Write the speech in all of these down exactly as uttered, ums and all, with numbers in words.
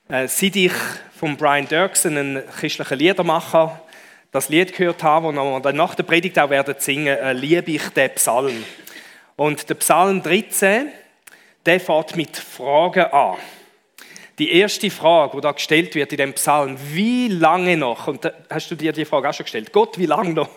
Äh, seit ich von Brian Dirksen, einem christlichen Liedermacher, das Lied gehört habe, das wir dann nach der Predigt auch werden singen, äh, liebe ich den Psalm. Und der Psalm dreizehn, der fängt mit Fragen an. Die erste Frage, die da gestellt wird in dem Psalm, wie lange noch? Und da hast du dir die Frage auch schon gestellt. Gott, wie lange noch?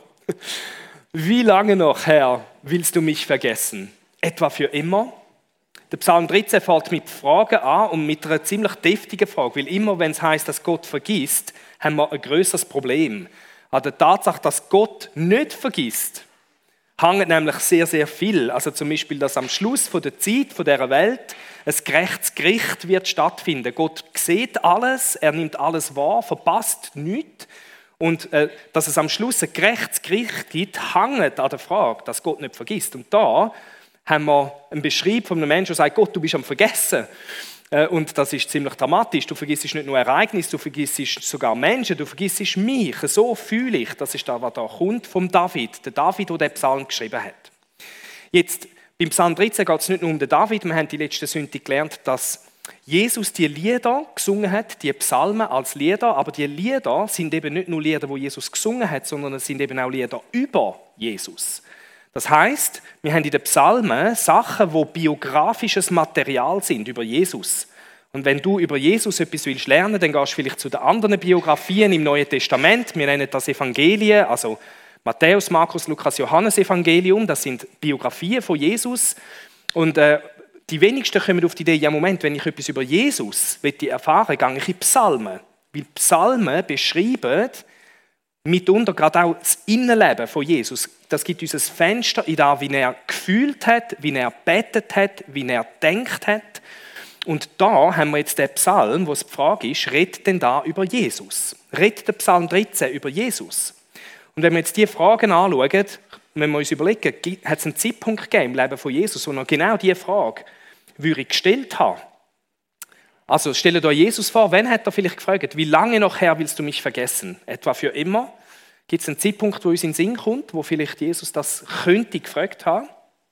Wie lange noch, Herr, willst du mich vergessen? Etwa für immer? Der Psalm dreizehn fängt mit Fragen an und mit einer ziemlich deftigen Frage, weil immer, wenn es heisst, dass Gott vergisst, haben wir ein grösseres Problem. An der Tatsache, dass Gott nicht vergisst, hängt nämlich sehr, sehr viel. Also zum Beispiel, dass am Schluss von der Zeit, von dieser Welt, ein gerechtes Gericht wird stattfinden. Gott sieht alles, er nimmt alles wahr, verpasst nichts. Und äh, dass es am Schluss ein gerechtes Gericht gibt, hängt an der Frage, dass Gott nicht vergisst. Und da haben wir einen Beschreib von einem Menschen, der sagt, Gott, du bist am Vergessen. Äh, und das ist ziemlich dramatisch. Du vergisst nicht nur Ereignisse, du vergisst sogar Menschen, du vergisst mich. So fühle ich. Das ist da, was da kommt vom David. Der David, der den Psalm geschrieben hat. Jetzt, beim Psalm dreizehn geht es nicht nur um den David. Wir haben die letzte Sünde gelernt, dass Jesus die Lieder gesungen hat, die Psalmen als Lieder. Aber die Lieder sind eben nicht nur Lieder, die Jesus gesungen hat, sondern es sind eben auch Lieder über Jesus. Das heisst, wir haben in den Psalmen Sachen, die biografisches Material sind über Jesus. Und wenn du über Jesus etwas willst lernen, dann gehst du vielleicht zu den anderen Biografien im Neuen Testament. Wir nennen das Evangelien, also Matthäus, Markus, Lukas, Johannes Evangelium. Das sind Biografien von Jesus. Und äh, die wenigsten kommen auf die Idee, ja Moment, wenn ich etwas über Jesus erfahren will, gehe ich in Psalmen. Weil Psalmen beschreiben mitunter gerade auch das Innenleben von Jesus. Das gibt uns ein Fenster in das, wie er gefühlt hat, wie er betet hat, wie er gedacht hat. Und da haben wir jetzt den Psalm, wo es die Frage ist, redet denn da über Jesus? Redet der Psalm dreizehn über Jesus? Und wenn wir jetzt diese Fragen anschauen, wenn wir uns überlegen, hat es einen Zeitpunkt gegeben im Leben von Jesus, wo er genau diese Frage würde gestellt haben. Also stellt euch Jesus vor, wann hat er vielleicht gefragt, wie lange noch, Herr, willst du mich vergessen? Etwa für immer? Gibt es einen Zeitpunkt, wo uns in den Sinn kommt, wo vielleicht Jesus das könnte gefragt haben?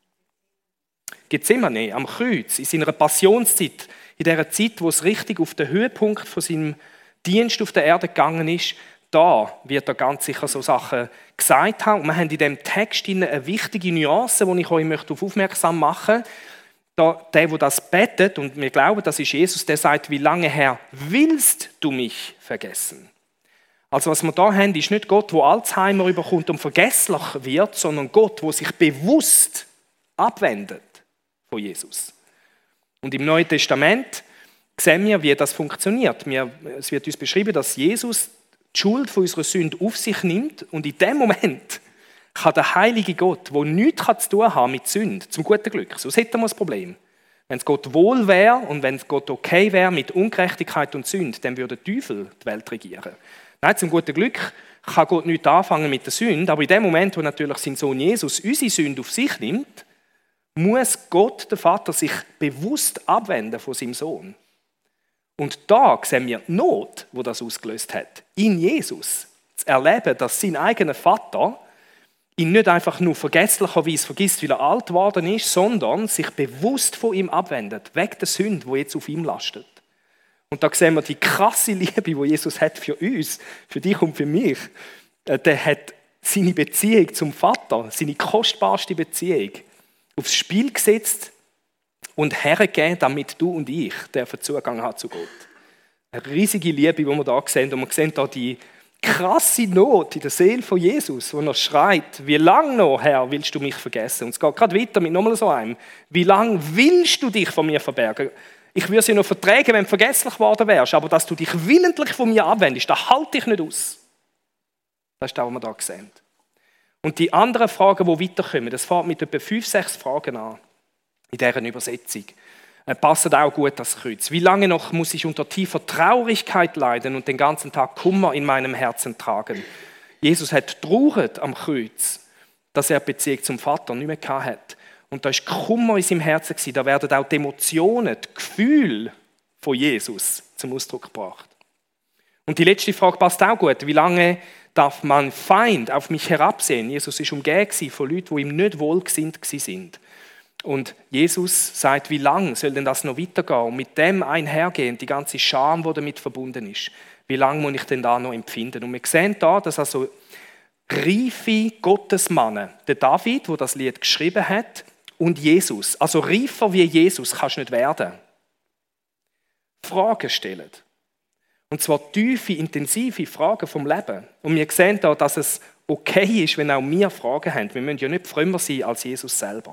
Gethsemane, am Kreuz, in seiner Passionszeit, in der Zeit, wo es richtig auf den Höhepunkt von seinem Dienst auf der Erde gegangen ist, da wird er ganz sicher so Sachen gesagt haben. Und wir haben in diesem Text eine wichtige Nuance, die ich euch darauf aufmerksam machen möchte. Der, der das betet, und wir glauben, das ist Jesus, der sagt, wie lange, Herr, willst du mich vergessen? Also was wir da haben, ist nicht Gott, der Alzheimer überkommt und vergesslich wird, sondern Gott, der sich bewusst abwendet von Jesus. Und im Neuen Testament sehen wir, wie das funktioniert. Wir, es wird uns beschrieben, dass Jesus die Schuld von unserer Sünde auf sich nimmt und in dem Moment kann der heilige Gott, der nichts zu tun haben mit Sünde, zum guten Glück, sonst hätten wir das Problem. Wenn es Gott wohl wäre und wenn es Gott okay wäre mit Ungerechtigkeit und Sünde, dann würde der Teufel die Welt regieren. Nein, zum guten Glück kann Gott nichts anfangen mit der Sünde, aber in dem Moment, wo natürlich sein Sohn Jesus unsere Sünde auf sich nimmt, muss Gott, der Vater, sich bewusst abwenden von seinem Sohn. Und da sehen wir die Not, die das ausgelöst hat, in Jesus. Zu erleben, dass sein eigener Vater ihn nicht einfach nur vergesslicherweise vergisst, weil er alt geworden ist, sondern sich bewusst von ihm abwendet, wegen der Sünde, die jetzt auf ihm lastet. Und da sehen wir die krasse Liebe, die Jesus hat für uns, für dich und für mich. Der hat seine Beziehung zum Vater, seine kostbarste Beziehung, aufs Spiel gesetzt und hergegeben, damit du und ich den Zugang haben zu Gott. Eine riesige Liebe, die wir da sehen. Und wir sehen da die krasse Not in der Seele von Jesus, wo er schreit, wie lange noch, Herr, willst du mich vergessen? Und es geht gerade weiter mit nochmal so einem. Wie lange willst du dich von mir verbergen? Ich würde es ja noch vertragen, wenn du vergesslich geworden wärst, aber dass du dich willentlich von mir abwendest, das halte ich nicht aus. Das ist das, was wir da sehen. Und die anderen Fragen, die weiterkommen, das fängt mit etwa fünf, sechs Fragen an, in deren Übersetzung. Passt auch gut das Kreuz. Wie lange noch muss ich unter tiefer Traurigkeit leiden und den ganzen Tag Kummer in meinem Herzen tragen? Jesus hat traurig am Kreuz, dass er die Beziehung zum Vater nicht mehr gehabt hat. Und da ist Kummer in seinem Herzen gewesen. Da werden auch die Emotionen, die Gefühle von Jesus zum Ausdruck gebracht. Und die letzte Frage passt auch gut. Wie lange darf mein Feind auf mich herabsehen? Jesus war umgeben von Leuten, die ihm nicht wohlgesinnt waren. Und Jesus sagt, wie lange soll denn das noch weitergehen? Und mit dem einhergehend die ganze Scham, die damit verbunden ist. Wie lange muss ich denn da noch empfinden? Und wir sehen da, dass also reife Gottesmannen, der David, der das Lied geschrieben hat, und Jesus, also reifer wie Jesus kannst du nicht werden, Fragen stellen. Und zwar tiefe, intensive Fragen vom Leben. Und wir sehen da, dass es okay ist, wenn auch wir Fragen haben. Wir müssen ja nicht frömmer sein als Jesus selber.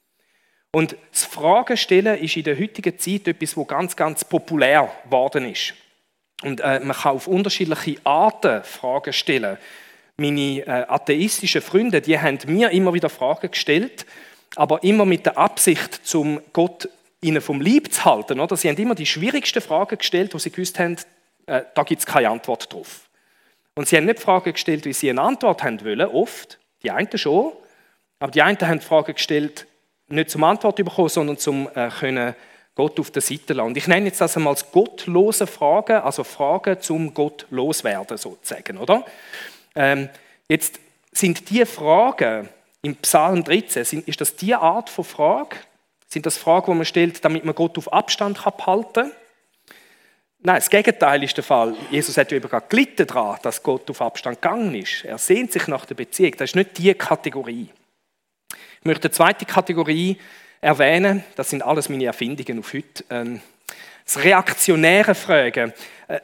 Und das Fragen stellen ist in der heutigen Zeit etwas, das ganz, ganz populär geworden ist. Und äh, man kann auf unterschiedliche Arten Fragen stellen. Meine äh, atheistischen Freunde, die haben mir immer wieder Fragen gestellt, aber immer mit der Absicht, zum Gott ihnen vom Lieb zu halten. Oder? Sie haben immer die schwierigsten Fragen gestellt, wo sie gewusst haben, äh, da gibt es keine Antwort drauf. Und sie haben nicht Fragen gestellt, wie sie eine Antwort haben wollen, oft, die einen schon, aber die einen haben Fragen gestellt, nicht zum Antwort bekommen, sondern zum äh, können Gott auf der Seite lassen. Und ich nenne jetzt das einmal als gottlose Fragen, also Fragen zum Gott loswerden sozusagen, oder? Ähm, jetzt sind die Fragen im Psalm dreizehn, sind, ist das die Art von Frage? Sind das Fragen, die man stellt, damit man Gott auf Abstand halten kann? Nein, das Gegenteil ist der Fall. Jesus hat ja gerade gelitten daran, dass Gott auf Abstand gegangen ist. Er sehnt sich nach der Beziehung. Das ist nicht die Kategorie. Ich möchte eine zweite Kategorie erwähnen. Das sind alles meine Erfindungen auf heute. Ähm, das reaktionäre Fragen. Äh,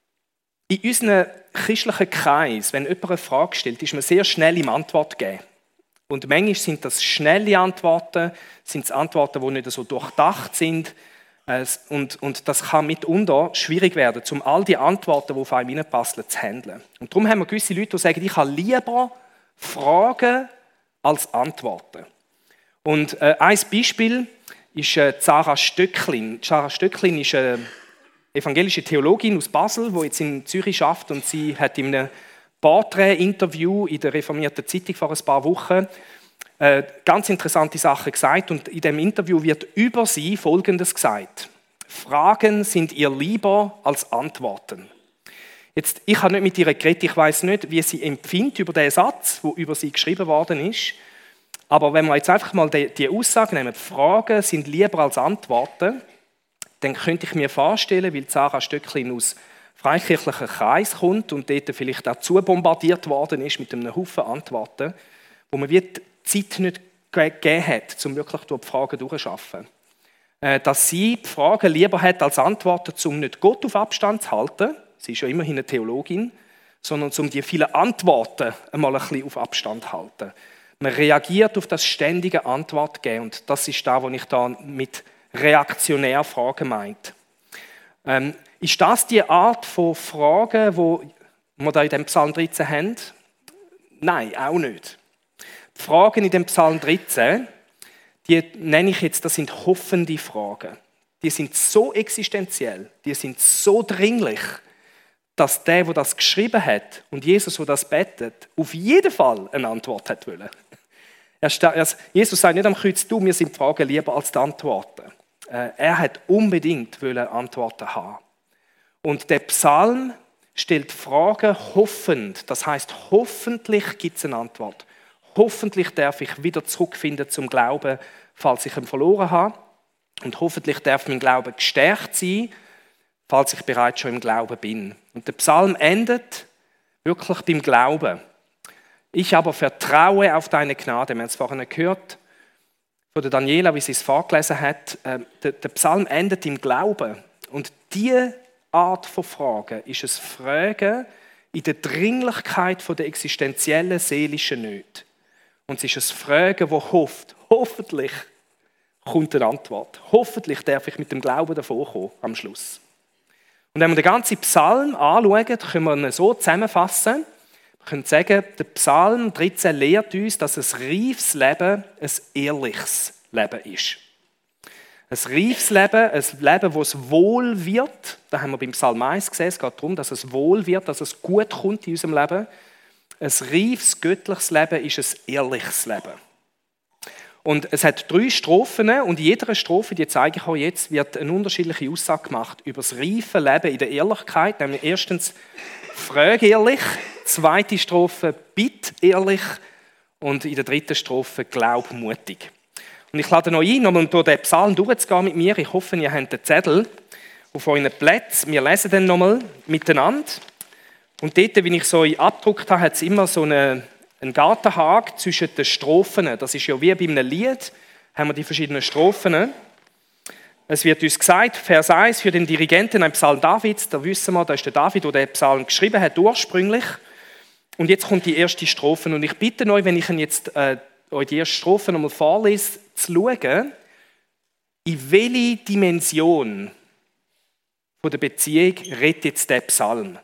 in unserem christlichen Kreis, wenn jemand eine Frage stellt, ist man sehr schnell im Antwort geben. Und manchmal sind das schnelle Antworten, sind es Antworten, die nicht so durchdacht sind. Und, und das kann mitunter schwierig werden, um all die Antworten, die auf einem hineinpassen, zu handeln. Und darum haben wir gewisse Leute, die sagen, ich habe lieber Fragen als Antworten. Und äh, ein Beispiel ist äh, Sarah Stöcklin. Sarah Stöcklin ist eine evangelische Theologin aus Basel, die jetzt in Zürich arbeitet, und sie hat in einem Porträt-Interview in der Reformierten Zeitung vor ein paar Wochen äh, ganz interessante Sachen gesagt. Und in dem Interview wird über sie Folgendes gesagt: Fragen sind ihr lieber als Antworten. Jetzt, ich habe nicht mit ihr geredet, ich weiß nicht, wie sie empfindet über den Satz, der über sie geschrieben worden ist. Aber wenn wir jetzt einfach mal die, die Aussage nehmen, Fragen sind lieber als Antworten, dann könnte ich mir vorstellen, weil Sarah Stöcklin aus freikirchlichen Kreis kommt und dort vielleicht auch zu bombardiert worden ist mit einem Haufen Antworten, wo man die Zeit nicht gegeben hat, um wirklich durch die Fragen durchzuarbeiten. Dass sie die Fragen lieber hat als Antworten, um nicht Gott auf Abstand zu halten, sie ist ja immerhin eine Theologin, sondern um die vielen Antworten einmal ein bisschen auf Abstand zu halten. Man reagiert auf das ständige Antwort geben, und das ist da, was ich da mit reaktionär Fragen meint. Ähm, ist das die Art von Fragen, die wir da in dem Psalm dreizehn haben? Nein, auch nicht. Die Fragen in dem Psalm dreizehn, die nenne ich jetzt, das sind hoffende Fragen. Die sind so existenziell, die sind so dringlich, dass der, der das geschrieben hat und Jesus, der das betet, auf jeden Fall eine Antwort hat wollen. Jesus sagt nicht am Kreuz, du, mir sind die Fragen lieber als die Antworten. Er hat unbedingt wollen Antworten haben. Und der Psalm stellt Fragen hoffend. Das heißt, hoffentlich gibt es eine Antwort. Hoffentlich darf ich wieder zurückfinden zum Glauben, falls ich ihn verloren habe. Und hoffentlich darf mein Glaube gestärkt sein, falls ich bereits schon im Glauben bin. Und der Psalm endet wirklich beim Glauben. Ich aber vertraue auf deine Gnade. Wir haben es vorhin gehört von der Daniela, wie sie es vorgelesen hat. Der Psalm endet im Glauben. Und diese Art von Fragen ist es Fragen in der Dringlichkeit der existenziellen seelischen Nöte. Und es ist es Fragen, wo hofft, hoffentlich kommt eine Antwort. Hoffentlich darf ich mit dem Glauben davor kommen am Schluss. Und wenn wir den ganzen Psalm anschauen, können wir ihn so zusammenfassen. Wir können sagen, der Psalm dreizehn lehrt uns, dass ein reifes Leben ein ehrliches Leben ist. Ein reifes Leben, ein Leben, wo es wohl wird, da haben wir beim Psalm eins gesehen, es geht darum, dass es wohl wird, dass es gut kommt in unserem Leben. Ein reifes, göttliches Leben ist ein ehrliches Leben. Und es hat drei Strophen, und in jeder Strophe, die zeige ich euch jetzt, wird eine unterschiedliche Aussage gemacht über das reife Leben in der Ehrlichkeit. Nämlich erstens, frage ehrlich, zweite Strophe, bitt ehrlich und in der dritten Strophe, glaub mutig. Und ich lade euch ein, um durch den Psalm durchzugehen mit mir. Ich hoffe, ihr habt den Zettel auf euren Plätzen. Wir lesen den nochmal miteinander. Und dort, wie ich so abgedruckt habe, hat es immer so eine, einen Gartenhaken zwischen den Strophen. Das ist ja wie bei einem Lied, haben wir die verschiedenen Strophen. Es wird uns gesagt, Vers eins, für den Dirigenten ein Psalm Davids. Da wissen wir, da ist der David, der den Psalm geschrieben hat, ursprünglich. Und jetzt kommt die erste Strophe. Und ich bitte euch, wenn ich jetzt äh, euch die erste Strophe nochmal vorlese, zu schauen, in welche Dimension von der Beziehung redet jetzt der Psalm.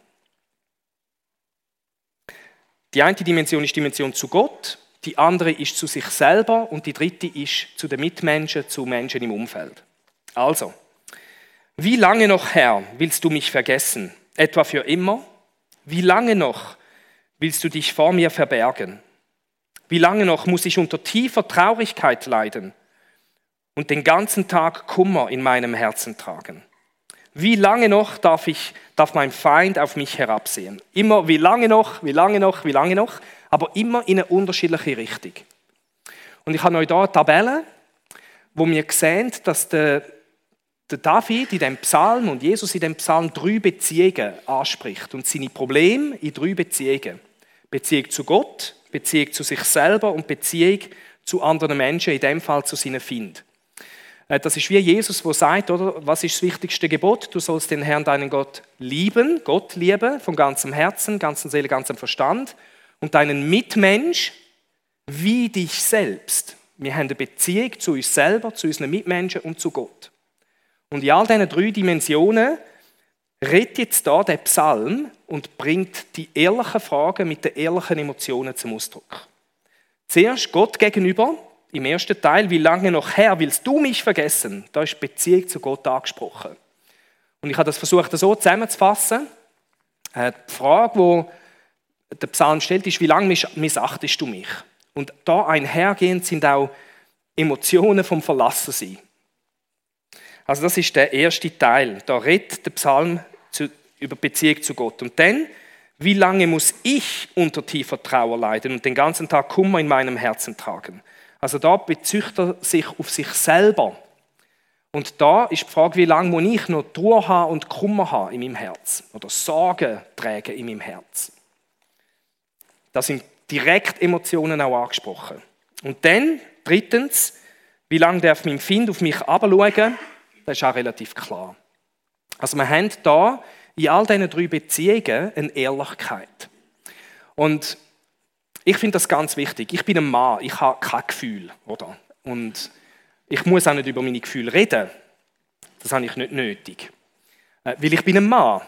Die eine Dimension ist die Dimension zu Gott, die andere ist zu sich selber und die dritte ist zu den Mitmenschen, zu Menschen im Umfeld. Also, wie lange noch, Herr, willst du mich vergessen? Etwa für immer? Wie lange noch willst du dich vor mir verbergen? Wie lange noch muss ich unter tiefer Traurigkeit leiden und den ganzen Tag Kummer in meinem Herzen tragen? Wie lange noch darf ich, darf mein Feind auf mich herabsehen? Immer wie lange noch, wie lange noch, wie lange noch, aber immer in eine unterschiedliche Richtung. Und ich habe euch hier eine Tabelle, wo wir sehen, dass der, der David in dem Psalm und Jesus in dem Psalm drei Beziehungen anspricht und seine Probleme in drei Beziehungen. Beziehung zu Gott, Beziehung zu sich selber und Beziehung zu anderen Menschen, in dem Fall zu seinen Feinden. Das ist wie Jesus, der sagt, oder, was ist das wichtigste Gebot? Du sollst den Herrn, deinen Gott, lieben, Gott lieben, von ganzem Herzen, ganzer Seele, ganzem Verstand und deinen Mitmensch wie dich selbst. Wir haben eine Beziehung zu uns selber, zu unseren Mitmenschen und zu Gott. Und in all diesen drei Dimensionen redet jetzt da der Psalm und bringt die ehrlichen Fragen mit den ehrlichen Emotionen zum Ausdruck. Zuerst Gott gegenüber, im ersten Teil, wie lange noch, Herr, willst du mich vergessen? Da ist die Beziehung zu Gott angesprochen. Und ich habe das versucht, so zusammenzufassen. Die Frage, die der Psalm stellt, ist, wie lange missachtest du mich? Und da einhergehend sind auch Emotionen vom Verlassensein. Also das ist der erste Teil. Da redet der Psalm zu, über Beziehung zu Gott. Und dann, wie lange muss ich unter tiefer Trauer leiden und den ganzen Tag Kummer in meinem Herzen tragen? Also da bezieht er sich auf sich selber. Und da ist die Frage, wie lange muss ich noch Trauer haben und Kummer haben in meinem Herz? Oder Sorgen tragen in meinem Herz? Da sind direkt Emotionen auch angesprochen. Und dann, drittens, wie lange darf mein Feind auf mich herabschauen? Das ist auch relativ klar. Also wir haben da in all diesen drei Beziehungen eine Ehrlichkeit. Und ich finde das ganz wichtig. Ich bin ein Mann, ich habe kein Gefühl, oder? Und ich muss auch nicht über meine Gefühle reden. Das habe ich nicht nötig. Weil ich bin ein Mann.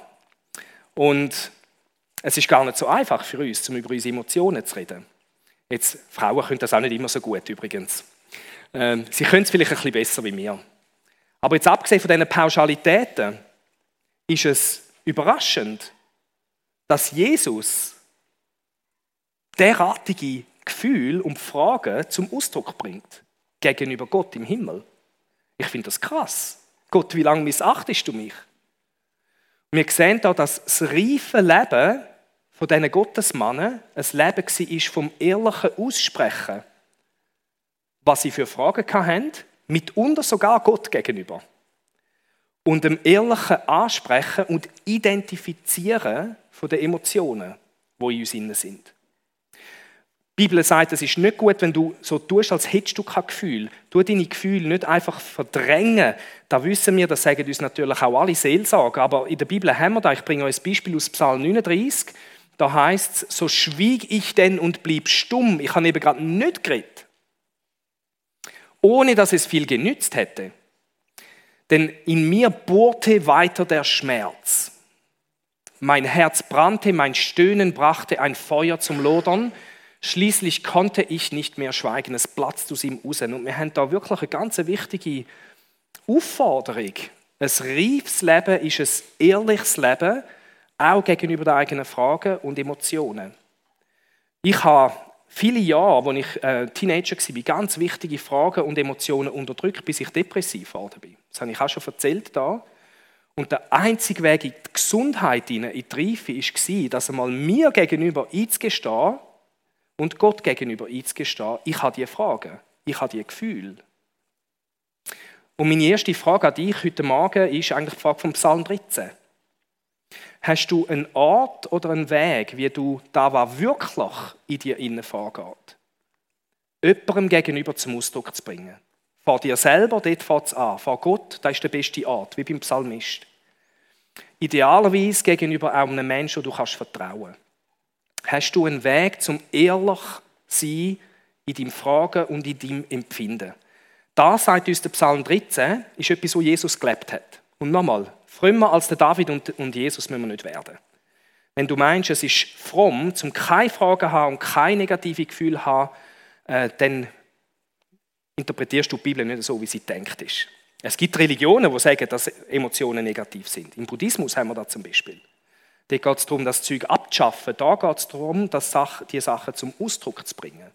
Und es ist gar nicht so einfach für uns, um über unsere Emotionen zu reden. Jetzt, Frauen können das auch nicht immer so gut übrigens. Ähm, sie können es vielleicht ein bisschen besser wie wir. Aber jetzt abgesehen von diesen Pauschalitäten ist es überraschend, dass Jesus derartige Gefühle und Fragen zum Ausdruck bringt gegenüber Gott im Himmel. Ich finde das krass. Gott, wie lange missachtest du mich? Wir sehen da, dass das reife Leben von diesen Gottesmannen ein Leben war vom ehrlichen Aussprechen, was sie für Fragen hatten, mitunter sogar Gott gegenüber. Und dem ehrlichen Ansprechen und Identifizieren von den Emotionen, die in uns innen sind. Die Bibel sagt, es ist nicht gut, wenn du so tust, als hättest du kein Gefühl. Tu deine Gefühle nicht einfach verdrängen. Da wissen wir, das sagen uns natürlich auch alle Seelsorger, aber in der Bibel haben wir da, ich bringe euch ein Beispiel aus Psalm neununddreißig, da heißt es, so schwieg ich denn und blieb stumm. Ich habe eben gerade nicht geredet. Ohne, dass es viel genützt hätte. Denn in mir bohrte weiter der Schmerz. Mein Herz brannte, mein Stöhnen brachte ein Feuer zum Lodern. Schließlich konnte ich nicht mehr schweigen, es platzt aus ihm raus. Und wir haben da wirklich eine ganz wichtige Aufforderung. Ein reifes Leben ist ein ehrliches Leben, auch gegenüber den eigenen Fragen und Emotionen. Ich habe viele Jahre, als ich äh, Teenager war, ganz wichtige Fragen und Emotionen unterdrückt, bis ich depressiv geworden bin. Das habe ich auch schon erzählt da. Und der einzige Weg in die Gesundheit, in die Reife, war, dass einmal mir gegenüber einzugestehen und Gott gegenüber einzugestehen, ich habe diese Fragen, ich habe diese Gefühle, Und meine erste Frage an dich heute Morgen ist eigentlich die Frage vom Psalm dreizehn. Hast du einen Ort oder einen Weg, wie du da was wirklich in dir innen vorgeht, jemandem gegenüber zum Ausdruck zu bringen? Vor dir selber, dort fängt es an. Vor Gott, das ist der beste Ort, wie beim Psalmist. Idealerweise gegenüber auch einem Menschen, dem du kannst vertrauen. Hast du einen Weg zum ehrlich sein in deinem Fragen und in deinem Empfinden? Das, sagt uns der Psalm dreizehn, ist etwas, wo Jesus gelebt hat. Und nochmal, frömmer als der David und, und Jesus müssen wir nicht werden. Wenn du meinst, es ist fromm, zum keine Fragen zu haben und keine negative Gefühle zu haben, äh, dann interpretierst du die Bibel nicht so, wie sie gedacht ist. Es gibt Religionen, die sagen, dass Emotionen negativ sind. Im Buddhismus haben wir das zum Beispiel. Da geht es darum, das Zeug abzuschaffen. Da geht es darum, die Sachen zum Ausdruck zu bringen.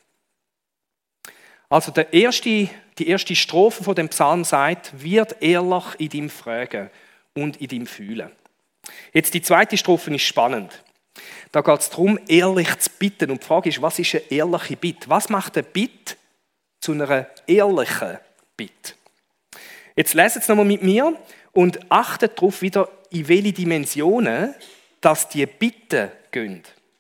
Also der erste, die erste Strophe von dem Psalm sagt, wird ehrlich in deinem Fragen und in deinem Fühlen. Jetzt die zweite Strophe ist spannend. Da geht es darum, ehrlich zu bitten. Und die Frage ist, was ist eine ehrliche Bitte? Was macht eine Bitte zu einer ehrlichen Bitte? Jetzt leset es nochmal mit mir und achtet darauf wieder, in welche Dimensionen dass die Bitten gehen.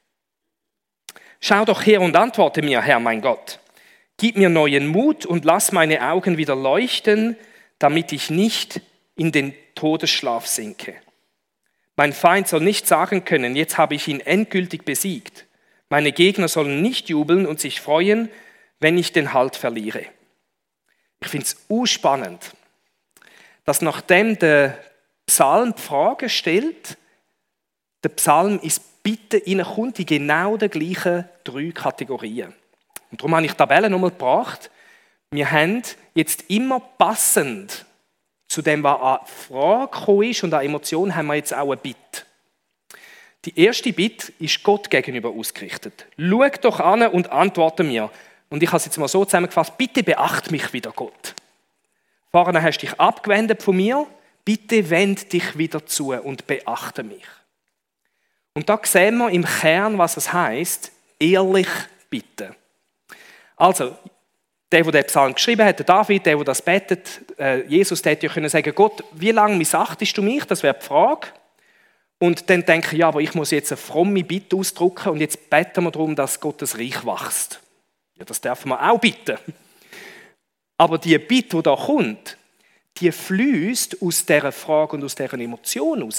Schau doch her und antworte mir, Herr mein Gott. Gib mir neuen Mut und lass meine Augen wieder leuchten, damit ich nicht in den Todesschlaf sinke. Mein Feind soll nicht sagen können, jetzt habe ich ihn endgültig besiegt. Meine Gegner sollen nicht jubeln und sich freuen, wenn ich den Halt verliere. Ich finde es urspannend, dass nachdem der Psalm die Frage stellt, der Psalm ins Bitten hineinkommt, in genau den gleichen drei Kategorien. Und darum habe ich die Tabelle nochmal gebracht. Wir haben jetzt immer passend zu dem, was an Frage gekommen ist und an Emotionen, haben wir jetzt auch eine Bitte. Die erste Bitte ist Gott gegenüber ausgerichtet. Schau doch an und antworte mir. Und ich habe es jetzt mal so zusammengefasst, bitte beachte mich wieder, Gott. Vorher hast du dich abgewendet von mir, bitte wend dich wieder zu und beachte mich. Und da sehen wir im Kern, was es heisst, ehrlich bitten. Also, der, der den Psalm geschrieben hat, der David, der, der das betet, äh, Jesus, der hätte ja können sagen, Gott, wie lange missachtest du mich? Das wäre die Frage. Und dann denke ich, ja, aber ich muss jetzt eine fromme Bitte ausdrücken und jetzt beten wir darum, dass Gottes Reich wächst. Ja, das dürfen wir auch bitten. Aber die Bitte, die da kommt, die fließt aus dieser Frage und aus dieser Emotion raus.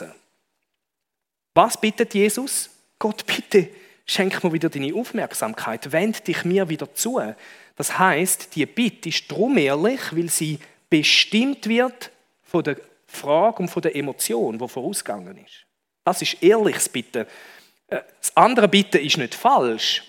Was bittet Jesus? Gott, bitte, schenk mir wieder deine Aufmerksamkeit, wend dich mir wieder zu. Das heisst, die Bitte ist darum ehrlich, weil sie bestimmt wird von der Frage und von der Emotion, die vorausgegangen ist. Das ist ehrliches Bitten. Das andere Bitten ist nicht falsch,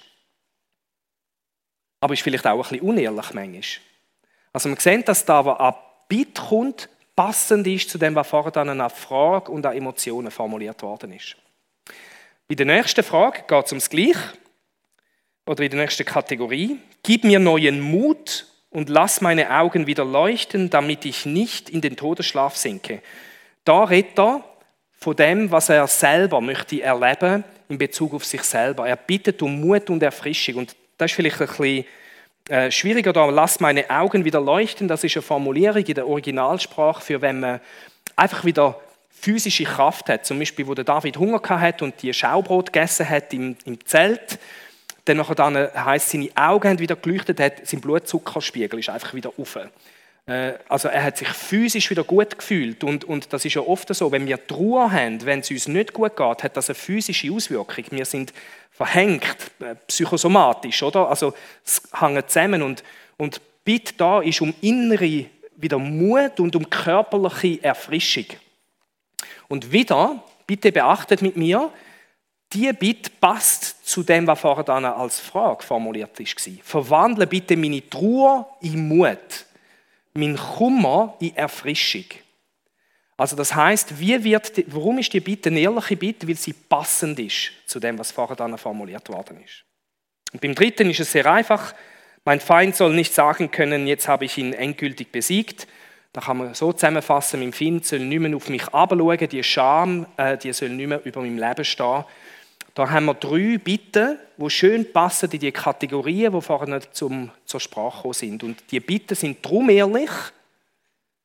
aber ist vielleicht auch ein bisschen unehrlich manchmal. Also man sieht, dass da, was an Bitte kommt, passend ist zu dem, was vorher dann an Frage und an Emotionen formuliert worden ist. Bei der nächsten Frage geht es ums Gleiche, oder in der nächsten Kategorie. Gib mir neuen Mut und lass meine Augen wieder leuchten, damit ich nicht in den Todesschlaf sinke. Da redet er von dem, was er selber möchte erleben in Bezug auf sich selber. Er bittet um Mut und Erfrischung. Und das ist vielleicht ein bisschen äh, schwieriger da. Lass meine Augen wieder leuchten. Das ist eine Formulierung in der Originalsprache, für wenn man einfach wieder physische Kraft hat. Zum Beispiel, wo der David Hunger hatte und die Schaubrot gegessen hat im, im Zelt. Dann heisst, seine Augen haben wieder geleuchtet, hat, sein Blutzuckerspiegel ist einfach wieder rauf. Also er hat sich physisch wieder gut gefühlt. Und, und das ist ja oft so, wenn wir Trauer haben, wenn es uns nicht gut geht, hat das eine physische Auswirkung. Wir sind verhängt, psychosomatisch, oder? Also es hängt zusammen. Und, und Bitte da ist um innere wieder Mut und um körperliche Erfrischung. Und wieder, bitte beachtet mit mir, die Bitte passt zu dem, was vorher dann als Frage formuliert war. Verwandle bitte meine Trauer in Mut, mein Kummer in Erfrischung. Also das heisst, wie wird die, warum ist die Bitte eine ehrliche Bitte? Weil sie passend ist zu dem, was vorher dann formuliert worden ist. Und beim dritten ist es sehr einfach. Mein Feind soll nicht sagen können, jetzt habe ich ihn endgültig besiegt. Da kann man so zusammenfassen, mein Feind soll nicht mehr auf mich herabschauen, die Scham, äh, die soll nicht mehr über meinem Leben stehen. Da haben wir drei Bitten, die schön passen in die Kategorien, die vorhin zum, zur Sprache gekommen sind. Und die Bitten sind darum ehrlich,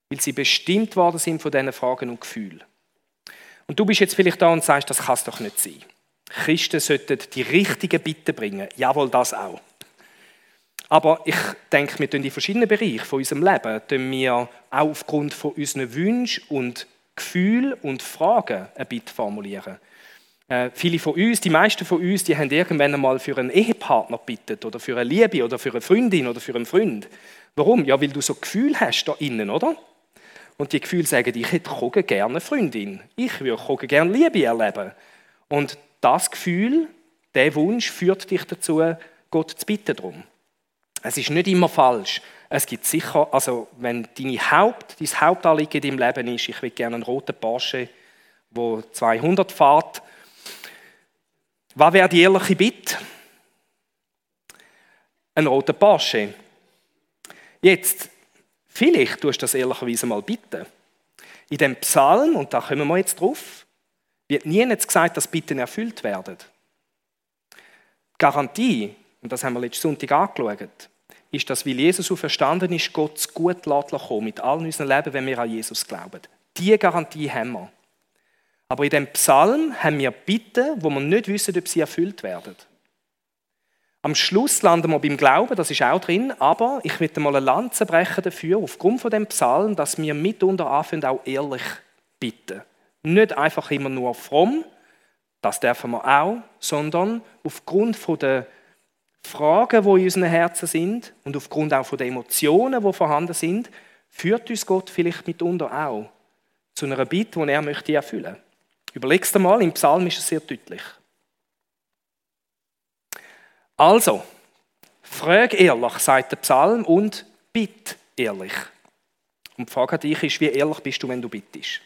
weil sie bestimmt worden sind von diesen Fragen und Gefühlen. Und du bist jetzt vielleicht da und sagst, das kann es doch nicht sein. Christen sollten die richtigen Bitten bringen. Jawohl, das auch. Aber ich denke, wir tun in verschiedenen Bereichen von unserem Leben, tun wir auch aufgrund von unseren Wünschen und Gefühlen und Fragen ein Bitte formulieren. Äh, viele von uns, die meisten von uns, die haben irgendwann einmal für einen Ehepartner gebeten oder für eine Liebe oder für eine Freundin oder für einen Freund. Warum? Ja, weil du so Gefühle hast da innen, oder? Und die Gefühle sagen, ich hätte gerne eine Freundin. Ich würde gerne Liebe erleben. Und das Gefühl, der Wunsch führt dich dazu, Gott zu bitten darum. Es ist nicht immer falsch. Es gibt sicher, also wenn deine Haupt, dein Hauptanliegen in deinem Leben ist, ich will gerne einen roten Porsche, der zweihundert fährt. Was wäre die ehrliche Bitte? Ein roter Porsche. Jetzt, vielleicht tust du das ehrlicherweise mal bitten. In dem Psalm, und da kommen wir jetzt drauf, wird nie gesagt, dass Bitten erfüllt werden. Garantie, und das haben wir letzten Sonntag angeschaut, ist, dass, weil Jesus auferstanden ist, Gott zu gut kommen mit allen unseren Leben, wenn wir an Jesus glauben. Diese Garantie haben wir. Aber in dem Psalm haben wir Bitten, wo wir nicht wissen, ob sie erfüllt werden. Am Schluss landen wir beim Glauben, das ist auch drin, aber ich möchte mal eine Lanze brechen dafür, aufgrund von dem Psalm, dass wir mitunter anfangen, auch ehrlich bitten. Nicht einfach immer nur fromm, das dürfen wir auch, sondern aufgrund von der Fragen, die in unseren Herzen sind und aufgrund auch von den Emotionen, die vorhanden sind, führt uns Gott vielleicht mitunter auch zu einer Bitte, die er möchte erfüllen möchte. Überlegst dir mal, im Psalm ist es sehr deutlich. Also, frag ehrlich, sagt der Psalm, und bitt ehrlich. Und die Frage an dich ist, wie ehrlich bist du, wenn du bittest?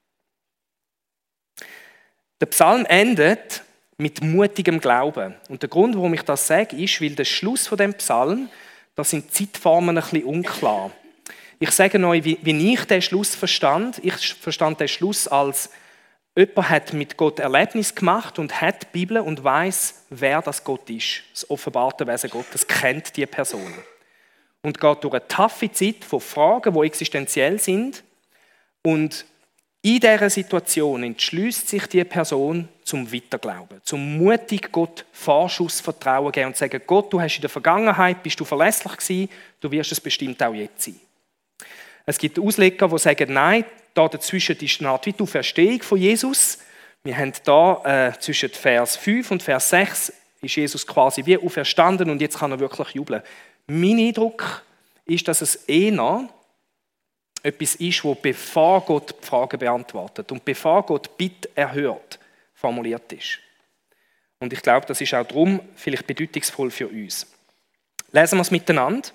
Der Psalm endet mit mutigem Glauben. Und der Grund, warum ich das sage, ist, weil der Schluss von dem Psalm, da sind die Zeitformen ein bisschen unklar. Ich sage euch, wie, wie ich den Schluss verstand. Ich verstand den Schluss als, jemand hat mit Gott Erlebnis gemacht und hat die Bibel und weiß, wer das Gott ist. Das offenbarte Wesen Gottes kennt die Person. Und geht durch eine taffe Zeit von Fragen, die existenziell sind. Und in dieser Situation entschließt sich die Person zum Weiterglauben, zum mutig Gott Vorschussvertrauen geben und sagen, Gott, du hast in der Vergangenheit, bist du verlässlich gewesen, du wirst es bestimmt auch jetzt sein. Es gibt Ausleger, die sagen, nein, da dazwischen ist eine Art wie die Verstehung von Jesus. Wir haben da äh, zwischen Vers fünf und Vers sechs ist Jesus quasi wie auferstanden und jetzt kann er wirklich jubeln. Mein Eindruck ist, dass es eher etwas ist, wo bevor Gott die Fragen beantwortet und bevor Gott die Bitte erhört, formuliert ist. Und ich glaube, das ist auch darum vielleicht bedeutungsvoll für uns. Lesen wir es miteinander.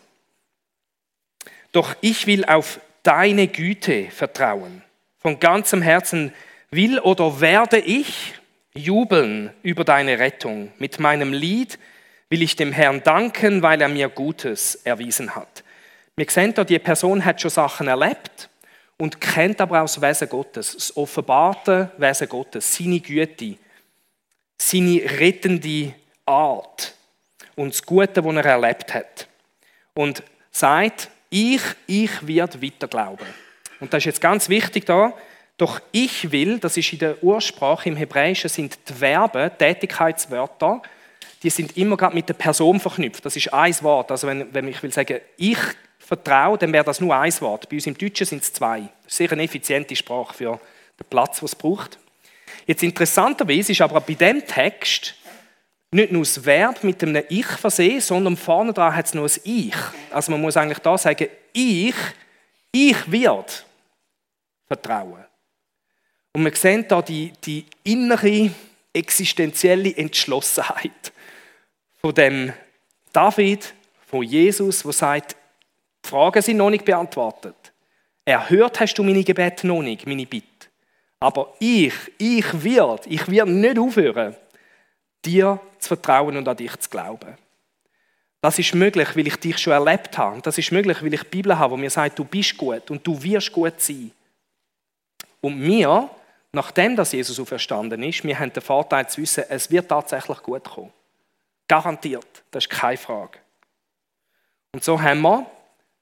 Doch ich will auf deine Güte vertrauen. Von ganzem Herzen will oder werde ich jubeln über deine Rettung. Mit meinem Lied will ich dem Herrn danken, weil er mir Gutes erwiesen hat. Wir sehen da, die Person hat schon Sachen erlebt und kennt aber auch das Wesen Gottes, das offenbarte Wesen Gottes, seine Güte, seine rettende Art und das Gute, das er erlebt hat. Und sagt, ich, ich werde weiter glauben. Und das ist jetzt ganz wichtig da. Doch ich will, das ist in der Ursprache im Hebräischen, sind die Verben, Tätigkeitswörter, die sind immer gerade mit der Person verknüpft. Das ist ein Wort. Also wenn, wenn ich will sagen, ich vertraue, dann wäre das nur ein Wort. Bei uns im Deutschen sind es zwei. Das ist sehr eine effiziente Sprache für den Platz, den es braucht. Jetzt interessanterweise ist aber bei diesem Text nicht nur das Verb mit einem Ich versehen, sondern vorne dran hat es noch ein Ich. Also man muss eigentlich da sagen, ich, ich werde vertrauen. Und wir sehen da die, die innere, existenzielle Entschlossenheit von dem David, von Jesus, der sagt, die Fragen sind noch nicht beantwortet. Erhört hast du meine Gebete noch nicht, meine Bitte. Aber ich, ich werde, ich werde nicht aufhören, dir zu vertrauen und an dich zu glauben. Das ist möglich, weil ich dich schon erlebt habe. Das ist möglich, weil ich die Bibel habe, wo mir sagt, du bist gut und du wirst gut sein. Und wir, nachdem dass Jesus auferstanden ist, wir haben den Vorteil zu wissen, es wird tatsächlich gut kommen. Garantiert, das ist keine Frage. Und so haben wir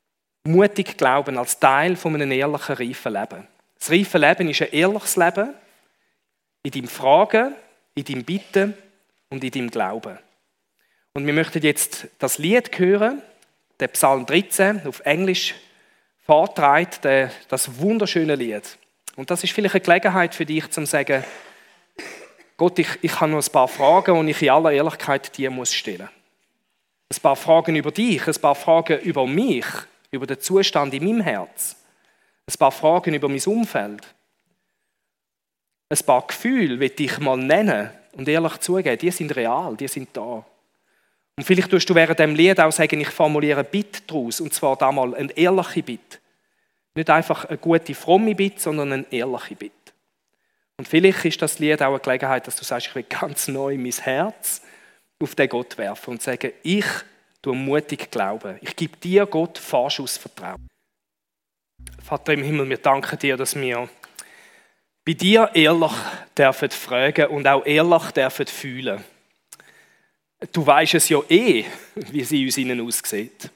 Mutig glauben als Teil von einem ehrlichen, reifen Leben. Das reife Leben ist ein ehrliches Leben in deinem Fragen, in deinem Bitten und in deinem Glauben. Und wir möchten jetzt das Lied hören, der Psalm dreizehn, auf Englisch vortragen, das wunderschöne Lied. Und das ist vielleicht eine Gelegenheit für dich, zu sagen, Gott, ich, ich habe noch ein paar Fragen und ich in aller Ehrlichkeit dir muss stellen. Ein paar Fragen über dich, ein paar Fragen über mich, über den Zustand in meinem Herz. Ein paar Fragen über mein Umfeld. Ein paar Gefühle, will ich mal nennen und ehrlich zugeben, die sind real, die sind da. Und vielleicht tust du während dem Lied auch sagen, ich formuliere eine Bitte daraus, und zwar da mal eine ehrliche Bitte. Nicht einfach eine gute, fromme Bitte, sondern eine ehrliche Bitte. Und vielleicht ist das Lied auch eine Gelegenheit, dass du sagst, ich will ganz neu mein Herz auf den Gott werfen und sagen, ich tue mutig glauben. Ich gebe dir, Gott, Vorschussvertrauen. Vater im Himmel, wir danken dir, dass wir bei dir ehrlich dürfen fragen und auch ehrlich dürfen fühlen. Du weisst es ja eh, wie sie uns innen aussieht.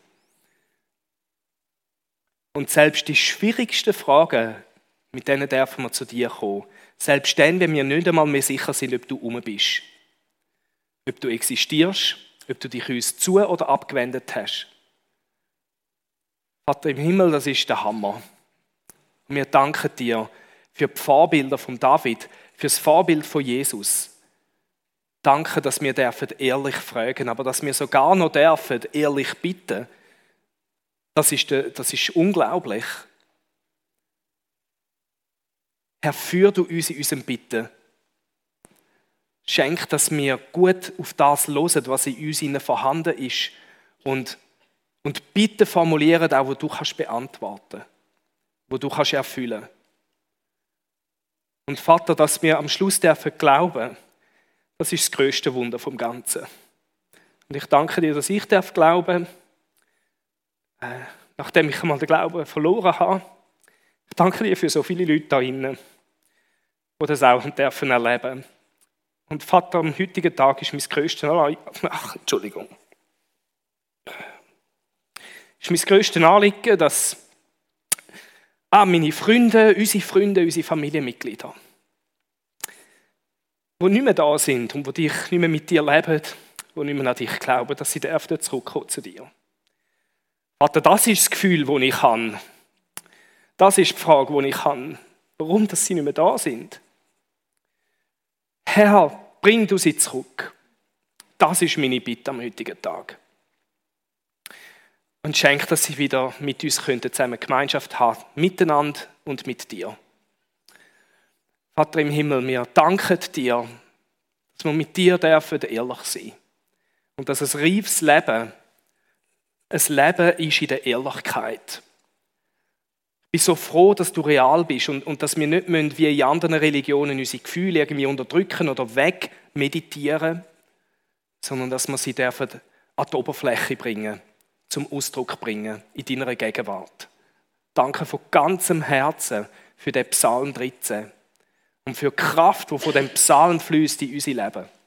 Und selbst die schwierigsten Fragen, mit denen dürfen wir zu dir kommen. Selbst dann, wenn wir nicht einmal mehr sicher sind, ob du rum bist. Ob du existierst, ob du dich uns zu- oder abgewendet hast. Vater im Himmel, das ist der Hammer. Und wir danken dir für die Vorbilder von David, für das Vorbild von Jesus. Danke, dass wir dürfen ehrlich fragen, aber dass wir sogar noch dürfen ehrlich bitten. Das ist, das ist unglaublich. Herr, führ du uns in unserem Bitten. Schenk, dass wir gut auf das hören, was in uns innen vorhanden ist. Und, und Bitten formulieren, auch wo du kannst beantworten, wo du kannst erfüllen. Und Vater, dass wir am Schluss dürfen glauben, das ist das grösste Wunder vom Ganzen. Und ich danke dir, dass ich darf glauben, äh, nachdem ich einmal den Glauben verloren habe. Ich danke dir für so viele Leute da drinnen, die das auch dürfen erleben. Und Vater, am heutigen Tag ist mein grösstes Anliegen, ach, Entschuldigung, ist mein grösstes Anliegen, dass ah, meine Freunde, unsere Freunde, unsere Familienmitglieder, die nicht mehr da sind und die dich nicht mehr mit dir leben, die nicht mehr an dich glauben, dass sie dürfen zurückkommen zu dir. Vater, das ist das Gefühl, das ich habe. Das ist die Frage, die ich habe. Warum, dass sie nicht mehr da sind? Herr, bring du sie zurück. Das ist meine Bitte am heutigen Tag. Und schenk, dass sie wieder mit uns zusammen Gemeinschaft haben, miteinander und mit dir. Vater im Himmel, wir danken dir, dass wir mit dir dürfen ehrlich sein. Und dass ein reifes Leben ein Leben ist in der Ehrlichkeit. Ich bin so froh, dass du real bist und, und dass wir nicht müssen, wie in anderen Religionen unsere Gefühle irgendwie unterdrücken oder wegmeditieren, sondern dass wir sie dürfen an die Oberfläche bringen, zum Ausdruck bringen in deiner Gegenwart. Danke von ganzem Herzen für den Psalm dreizehn und für die Kraft, die von dem Psalm fließt in unser Leben.